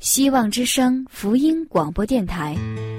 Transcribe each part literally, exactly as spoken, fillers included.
希望之声福音广播电台。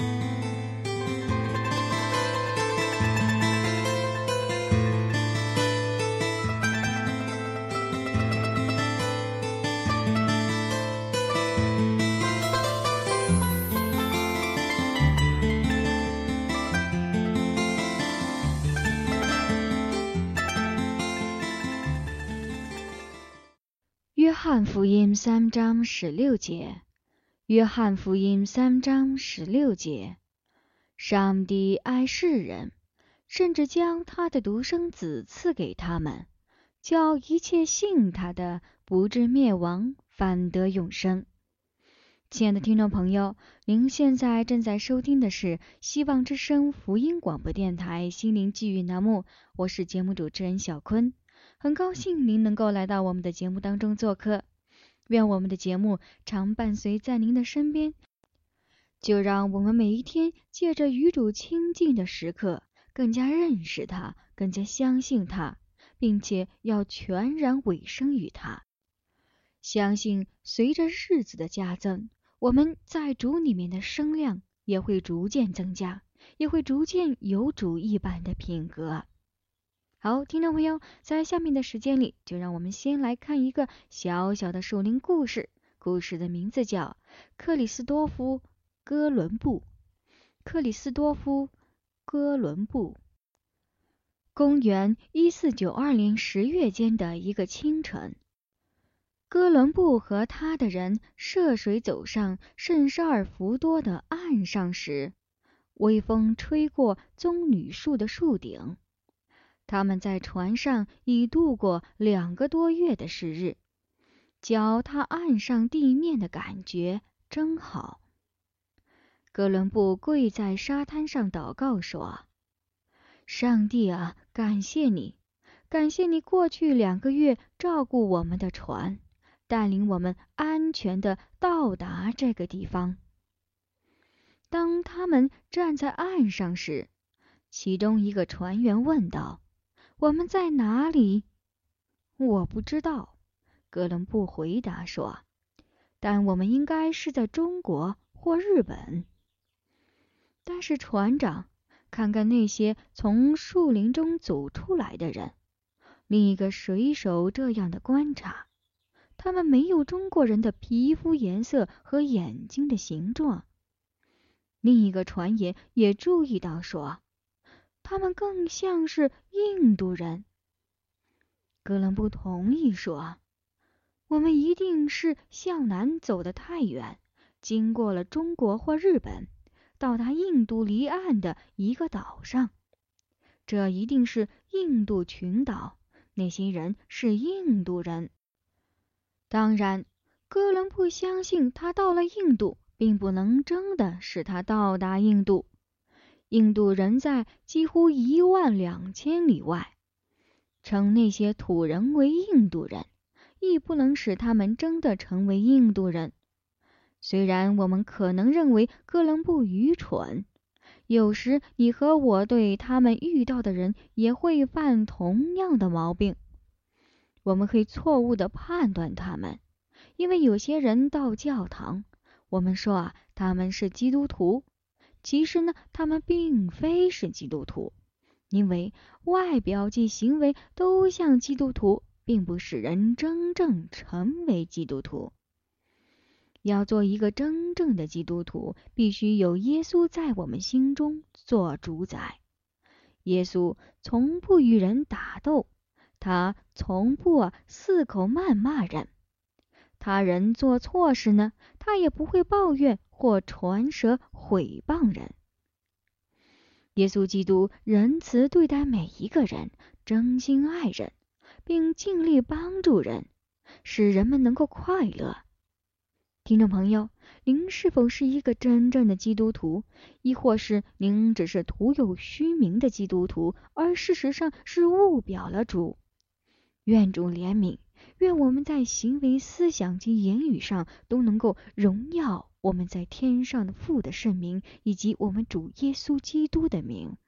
约翰福音三章十六节，约翰福音三章十六节，上帝爱世人，甚至将他的独生子赐给他们，叫一切信他的不至灭亡，反得永生。亲爱的听众朋友，您现在正在收听的是希望之声福音广播电台心灵寄语栏目，我是节目主持人小坤。很高兴您能够来到我们的节目当中做客，愿我们的节目常伴随在您的身边。就让我们每一天借着与主亲近的时刻，更加认识他，更加相信他，并且要全然委身于他。相信随着日子的加增，我们在主里面的声量也会逐渐增加，也会逐渐有主一般的品格。好，听众朋友，在下面的时间里，就让我们先来看一个小小的树林故事。故事的名字叫克里斯多夫·哥伦布。克里斯多夫·哥伦布。公元一四九二年十月间的一个清晨，哥伦布和他的人涉水走上圣沙尔弗多的岸上时，微风吹过棕榈树的树顶。他们在船上已度过两个多月的时日，脚踏岸上地面的感觉真好。哥伦布跪在沙滩上祷告说：上帝啊，感谢你，感谢你过去两个月照顾我们的船，带领我们安全地到达这个地方。当他们站在岸上时，其中一个船员问道：我们在哪里？我不知道，哥伦布回答说，但我们应该是在中国或日本。但是船长，看看那些从树林中走出来的人。另一个水手这样的观察，他们没有中国人的皮肤颜色和眼睛的形状。另一个船员也注意到说，他们更像是印度人。哥伦布同意说，我们一定是向南走得太远，经过了中国或日本，到达印度离岸的一个岛上。这一定是印度群岛，那些人是印度人。当然，哥伦布相信他到了印度，并不能真的使他到达印度。印度人在几乎一万两千里外，称那些土人为印度人，亦不能使他们真的成为印度人。虽然我们可能认为哥伦布愚蠢，有时你和我对他们遇到的人也会犯同样的毛病。我们可以错误地判断他们，因为有些人到教堂，我们说啊，他们是基督徒。其实呢，他们并非是基督徒，因为外表及行为都像基督徒，并不使人真正成为基督徒。要做一个真正的基督徒，必须有耶稣在我们心中做主宰。耶稣从不与人打斗，他从不啊四口谩骂人。他人做错事呢，他也不会抱怨或传舌毁谤人。耶稣基督仁慈对待每一个人，真心爱人，并尽力帮助人，使人们能够快乐。听众朋友，您是否是一个真正的基督徒，亦或是您只是徒有虚名的基督徒，而事实上是误表了主？愿主怜悯，愿我们在行为、思想及言语上都能够荣耀我们在天上的父的圣名，以及我们主耶稣基督的名。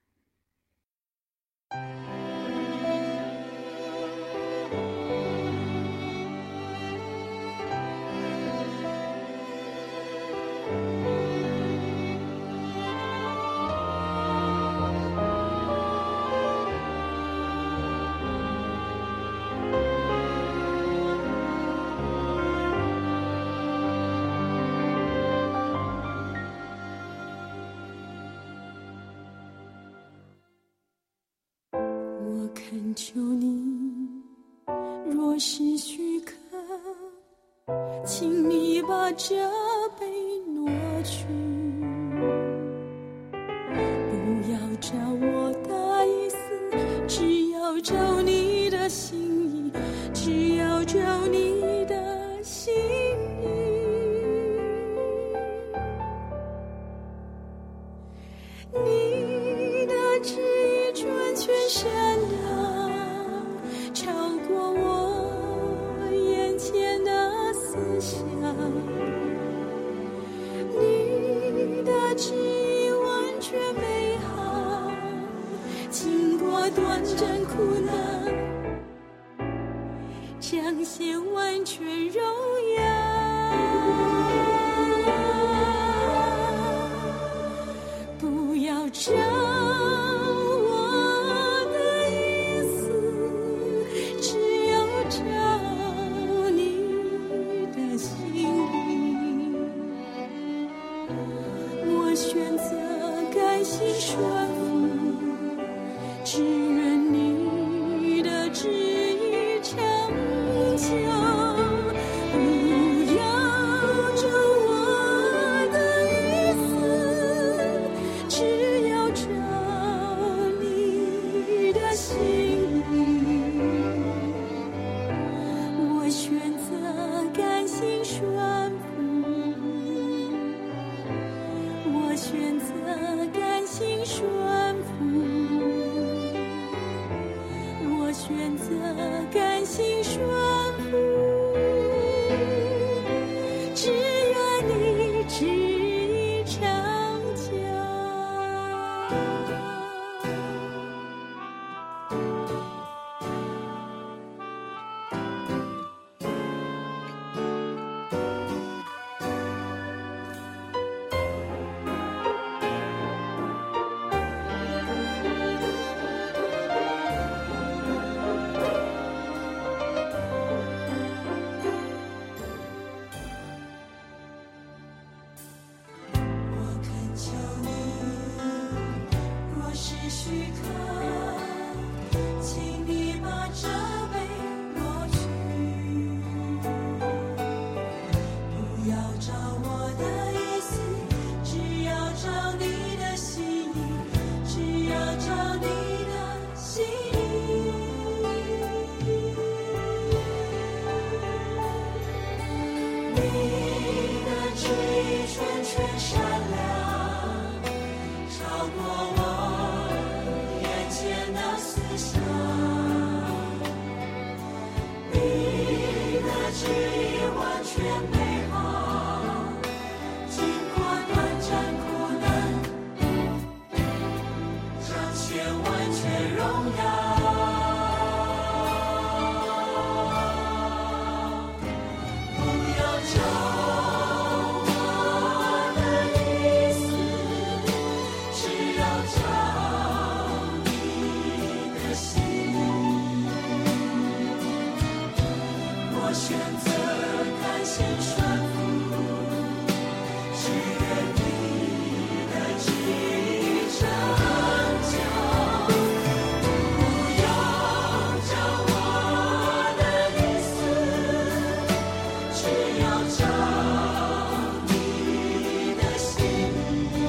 是许可，请你把这杯挪去，不要照我的意思，只要照你的心意，只要照你的心意。你的旨意纯全善良，超过我眼前的思想。你的旨意完全美好，经过短暂苦难，彰显完全荣耀。不要照我的意思，只要照你的心意。我选择甘心顺服，只愿你的旨意成就。不要照我的意思，只要照你的心意。我选择甘心顺服，我选择甘心顺服，我选择甘心顺服，只愿你旨意成就。我恳求你，若是许可，请你把这杯挪去，不要照我的意思，只要照你的心意，只要照你的心意。你的旨意纯全善良，超过我眼前的思想。你的旨意完全美好，经过短暂苦难，彰显完全荣耀。不要照我的意思，只要照你的心意。我选择甘心顺服，只愿你的旨意成就。不要照我的意思，只要照你的心意。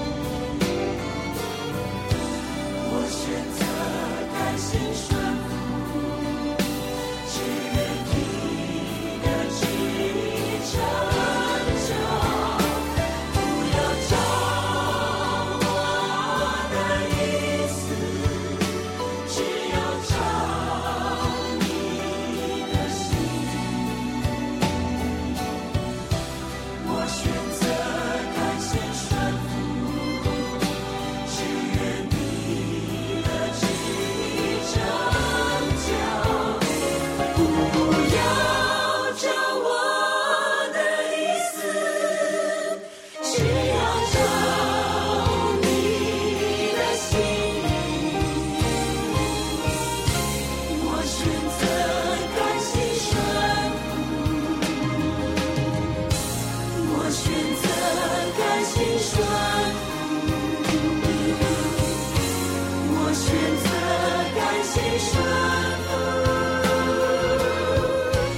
我选择甘心顺服，只愿你的旨意成就。不要照我的意思，只要照你的心意。我选择甘心顺服，只愿你的旨意成就。不要照我的意思，只要照你的心意。我选择甘心顺服，我选择甘心顺服，我选择甘心顺服。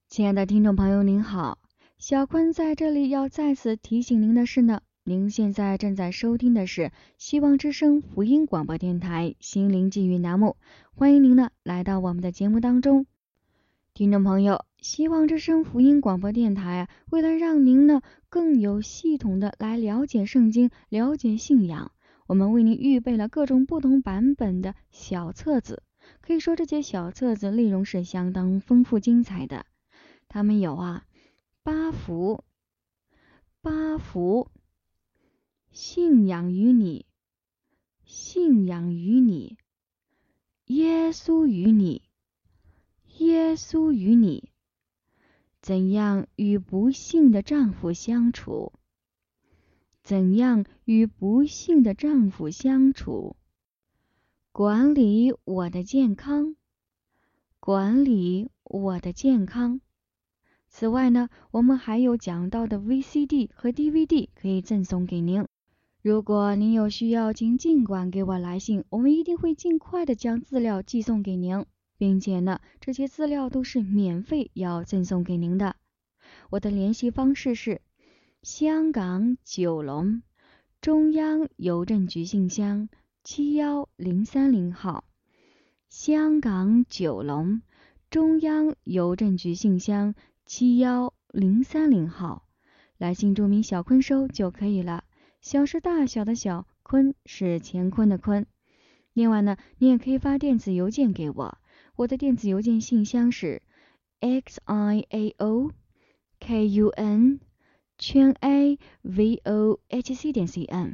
亲爱的听众朋友您好，小坤在这里要再次提醒您的是呢，您现在正在收听的是希望之声福音广播电台心灵寄语栏目，欢迎您呢来到我们的节目当中。听众朋友，希望之声福音广播电台啊，为了让您呢更有系统的来了解圣经，了解信仰，我们为您预备了各种不同版本的小册子，可以说这些小册子内容是相当丰富精彩的。他们有啊，八福、八福、信仰与你、信仰与你、耶稣与你、耶稣与你、怎样与不幸的丈夫相处、怎样与不幸的丈夫相处、管理我的健康、管理我的健康。此外呢，我们还有讲到的 V C D 和 D V D 可以赠送给您。如果您有需要，请尽管给我来信，我们一定会尽快的将资料寄送给您，并且呢，这些资料都是免费要赠送给您的。我的联系方式是香港九龙中央邮政局信箱七一零三零号，香港九龙中央邮政局信箱七一零三零号，来信注明小坤收就可以了。小是大小的小，坤是乾坤的坤。另外呢，你也可以发电子邮件给我，我的电子邮件信箱是 x i a o k u n 圈 a v o h c 点 c n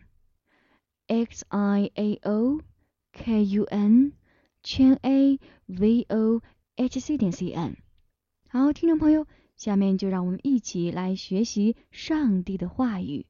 x i a o k u n 圈 a v o h c 点 c n。 好，听众朋友，下面就让我们一起来学习上帝的话语。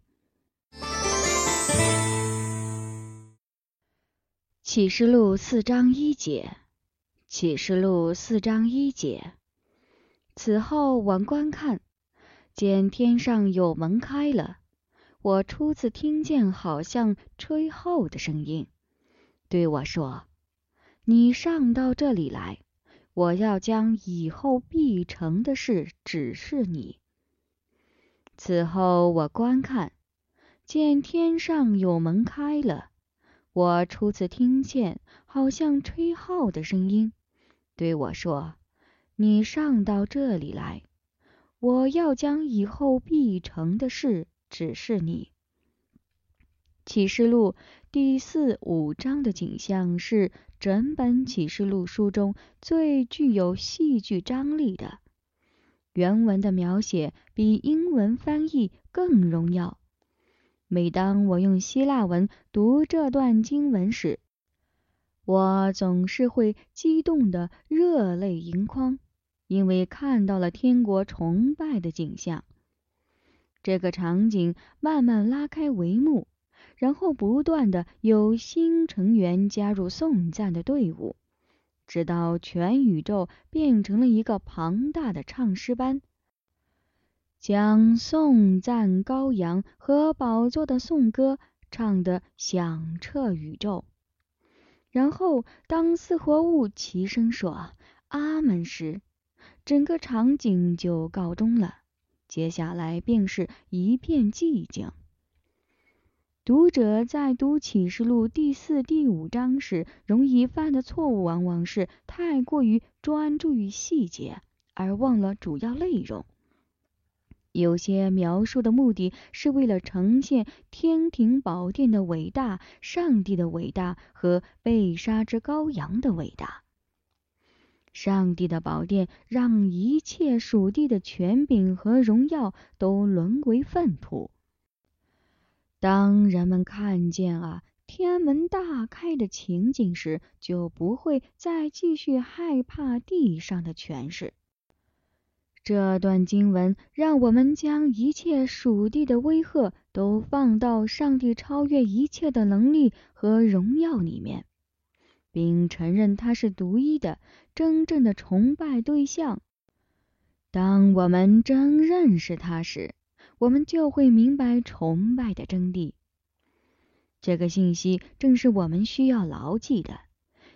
启示录四章一节，启示录四章一节。此后我观看，见天上有门开了，我初次听见好像吹号的声音，对我说：你上到这里来，我要将以后必成的事指示你。此后我观看，见天上有门开了，我初次听见好像吹号的声音，对我说：你上到这里来，我要将以后必成的事指示你。启示录第四、五章的景象是整本启示录书中最具有戏剧张力的，原文的描写比英文翻译更荣耀。每当我用希腊文读这段经文时，我总是会激动得热泪盈眶，因为看到了天国崇拜的景象。这个场景慢慢拉开帷幕，然后不断的有新成员加入颂赞的队伍，直到全宇宙变成了一个庞大的唱诗班，将颂赞羔羊和宝座的颂歌唱得响彻宇宙。然后当四活物齐声说阿们时，整个场景就告终了，接下来便是一片寂静。读者在读启示录第四、第五章时，容易犯的错误往往是太过于专注于细节，而忘了主要内容。有些描述的目的是为了呈现天庭宝殿的伟大、上帝的伟大和被杀之羔羊的伟大。上帝的宝殿让一切属地的权柄和荣耀都沦为粪土。当人们看见啊天门大开的情景时，就不会再继续害怕地上的权势。这段经文让我们将一切属地的威吓都放到上帝超越一切的能力和荣耀里面，并承认他是独一的、真正的崇拜对象。当我们真认识他时，我们就会明白崇拜的真谛。这个信息正是我们需要牢记的，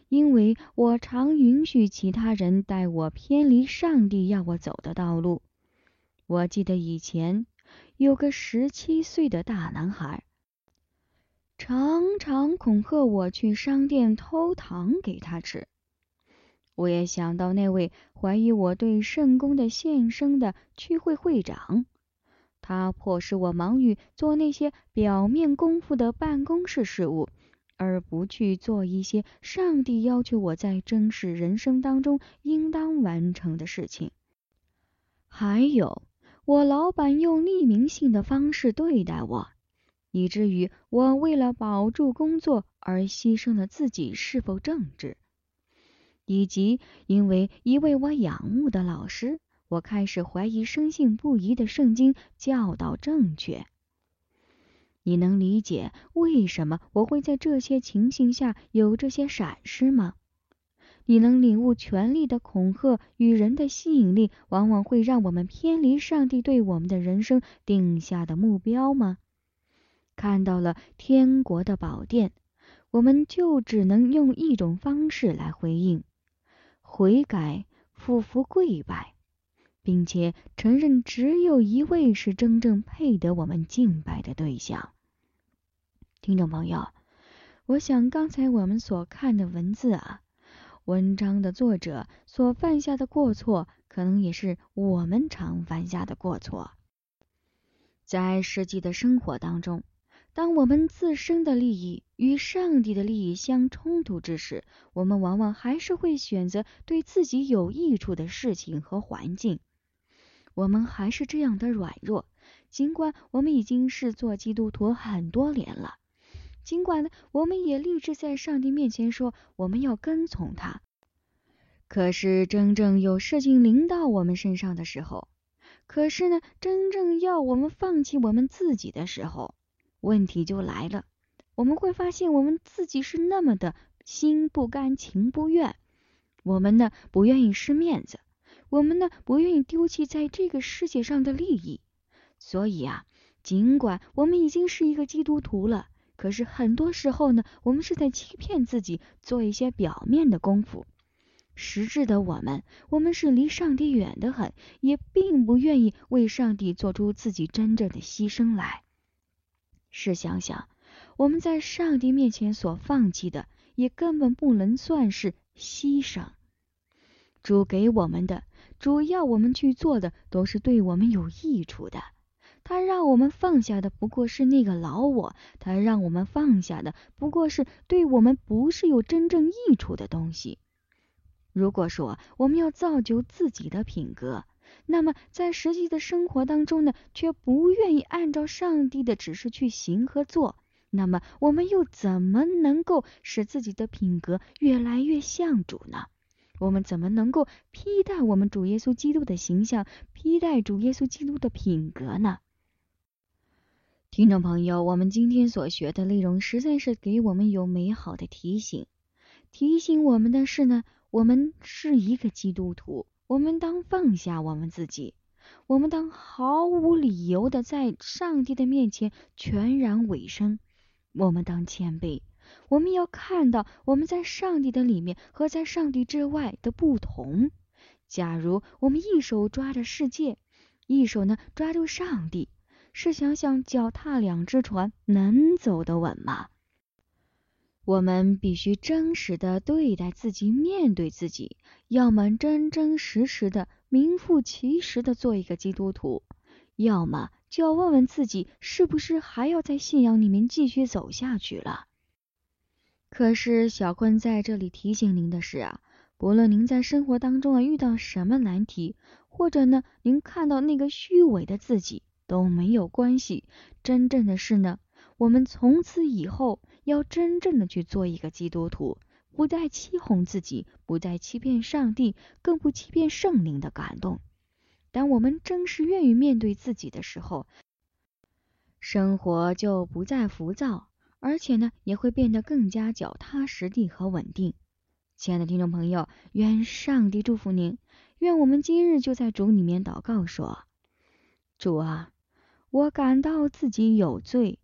因为我常允许其他人带我偏离上帝要我走的道路。我记得以前有个十七岁的大男孩，常常恐吓我去商店偷糖给他吃。我也想到那位怀疑我对圣公的献身的区会会长，他迫使我忙于做那些表面功夫的办公室事务，而不去做一些上帝要求我在真实人生当中应当完成的事情。还有，我老板用匿名性的方式对待我，以至于我为了保住工作而牺牲了自己是否正直，以及因为一位我仰慕的老师，我开始怀疑深信不疑的圣经教导正确。你能理解为什么我会在这些情形下有这些闪失吗？你能领悟权力的恐吓与人的吸引力往往会让我们偏离上帝对我们的人生定下的目标吗？看到了天国的宝殿，我们就只能用一种方式来回应：悔改、俯伏跪拜，并且承认只有一位是真正配得我们敬拜的对象。听众朋友，我想刚才我们所看的文字啊，文章的作者所犯下的过错，可能也是我们常犯下的过错。在实际的生活当中，当我们自身的利益与上帝的利益相冲突之时，我们往往还是会选择对自己有益处的事情和环境。我们还是这样的软弱，尽管我们已经是做基督徒很多年了，尽管呢，我们也立志在上帝面前说我们要跟从他。可是真正有事情临到我们身上的时候，可是呢，真正要我们放弃我们自己的时候，问题就来了。我们会发现我们自己是那么的心不甘情不愿，我们呢不愿意失面子，我们呢不愿意丢弃在这个世界上的利益。所以啊，尽管我们已经是一个基督徒了，可是很多时候呢，我们是在欺骗自己，做一些表面的功夫。实质的我们，我们是离上帝远得很，也并不愿意为上帝做出自己真正的牺牲来。试想想，我们在上帝面前所放弃的，也根本不能算是牺牲。主给我们的，主要我们去做的，都是对我们有益处的。他让我们放下的不过是那个老我，他让我们放下的不过是对我们不是有真正益处的东西。如果说我们要造就自己的品格，那么在实际的生活当中呢，却不愿意按照上帝的指示去行和做，那么我们又怎么能够使自己的品格越来越像主呢？我们怎么能够披戴我们主耶稣基督的形象，披戴主耶稣基督的品格呢？听众朋友，我们今天所学的内容实在是给我们有美好的提醒。提醒我们的是呢，我们是一个基督徒，我们当放下我们自己，我们当毫无理由的在上帝的面前全然委身，我们当谦卑，我们要看到我们在上帝的里面和在上帝之外的不同。假如我们一手抓着世界，一手呢抓住上帝，试想想脚踏两只船，能走得稳吗？我们必须真实的对待自己，面对自己，要么真真实实的名副其实的做一个基督徒，要么就要问问自己，是不是还要在信仰里面继续走下去了。可是小坤在这里提醒您的是啊，不论您在生活当中啊遇到什么难题，或者呢您看到那个虚伪的自己，都没有关系。真正的是呢，我们从此以后要真正的去做一个基督徒，不再欺哄自己，不再欺骗上帝，更不欺骗圣灵的感动。当我们真是愿意面对自己的时候，生活就不再浮躁，而且呢也会变得更加脚踏实地和稳定。亲爱的听众朋友，愿上帝祝福您，愿我们今日就在主里面祷告说：主啊，我感到自己有罪，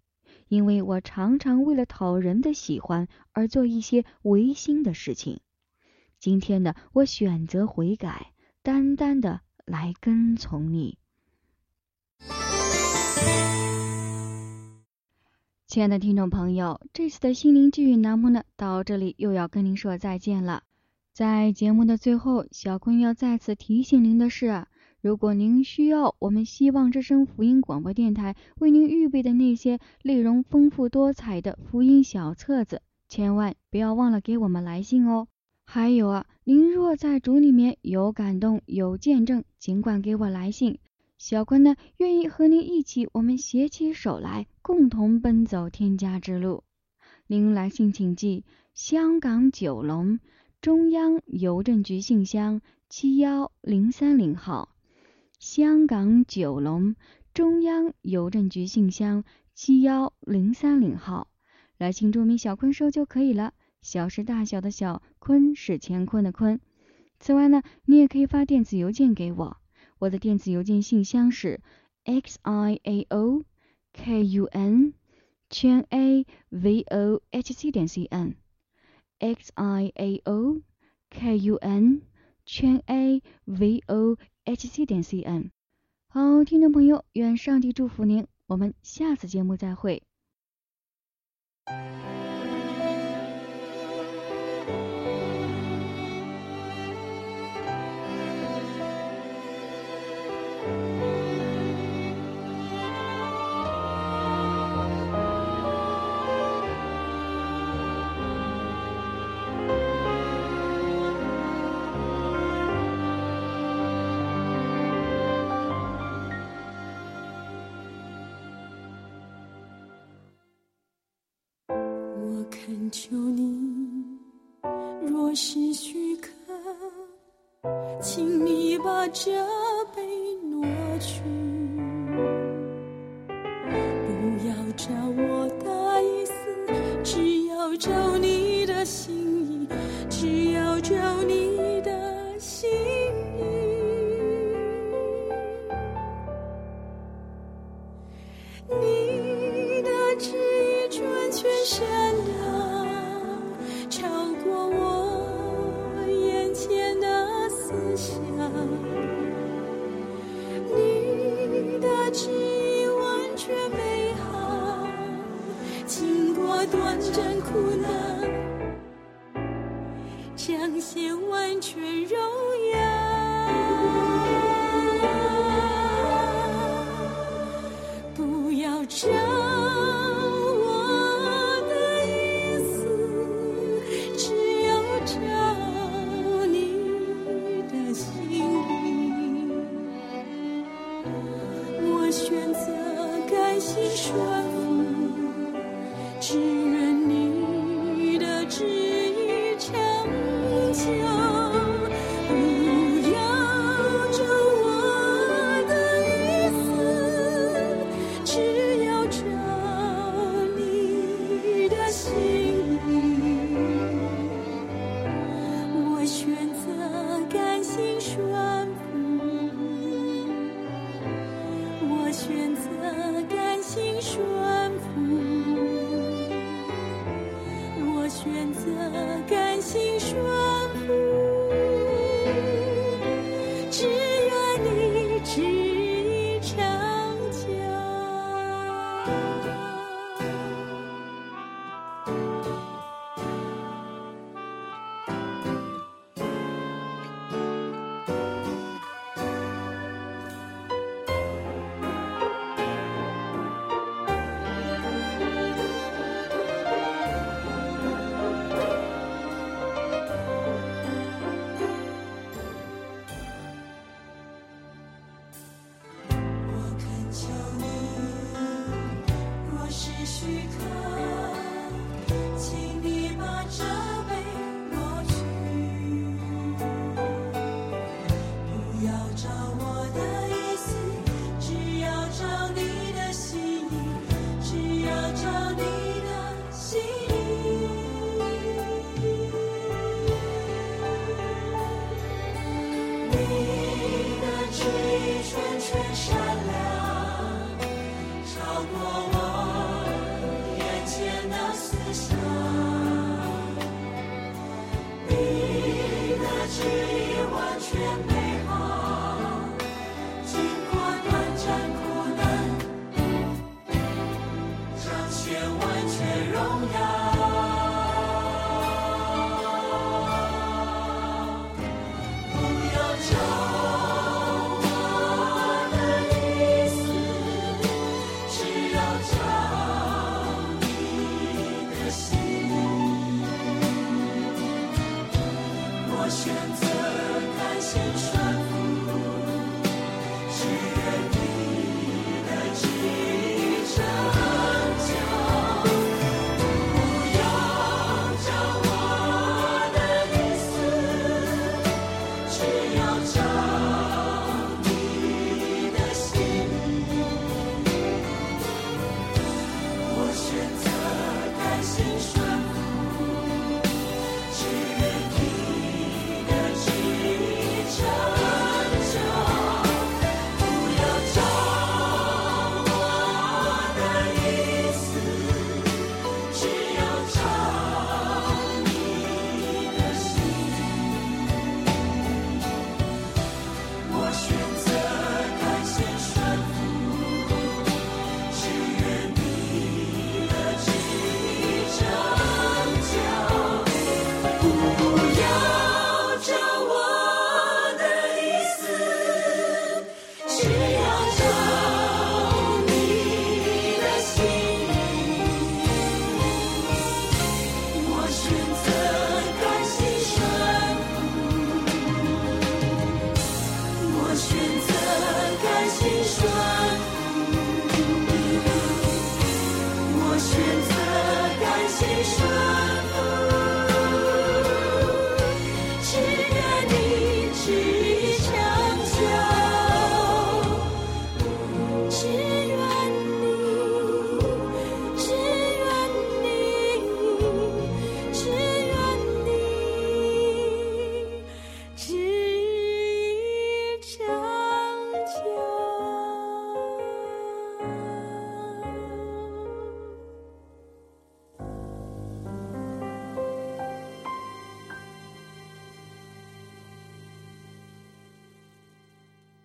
因为我常常为了讨人的喜欢而做一些违心的事情。今天呢，我选择悔改，单单的来跟从你。亲爱的听众朋友，这次的心灵寄语栏目呢，到这里又要跟您说再见了。在节目的最后，小坤要再次提醒您的是啊，如果您需要我们希望之声福音广播电台为您预备的那些内容丰富多彩的福音小册子，千万不要忘了给我们来信哦。还有啊，您若在主里面有感动有见证，尽管给我来信，小坤呢愿意和您一起，我们携起手来，共同奔走天家之路。您来信请寄香港九龙中央邮政局信箱七一零三零号，香港九龙中央邮政局信箱七一零三零号，来信注明小坤收就可以了。小是大小的小，坤是乾坤的坤。此外呢，你也可以发电子邮件给我，我的电子邮件信箱是 x i a o k u n 圈 a v o h c 点 c n x i a o k u n 圈 a v o h c 点 c n。 好，听众朋友，愿上帝祝福您，我们下次节目再会。 恳求你，若是许可，请你把这杯挪去，不要照我的意思，只要照你的心意，只要照你的心意。你的旨意准确善良，超过我眼前的思想。你的旨意完全美好，经过短暂苦难，彰显完全荣耀。不要照顺服，只愿你的旨意成就。不要照我的意思，只要照你的心意。我选择甘心顺服，我选择甘心顺服，我选择甘心顺服，只愿你旨意成就。你的旨意全全善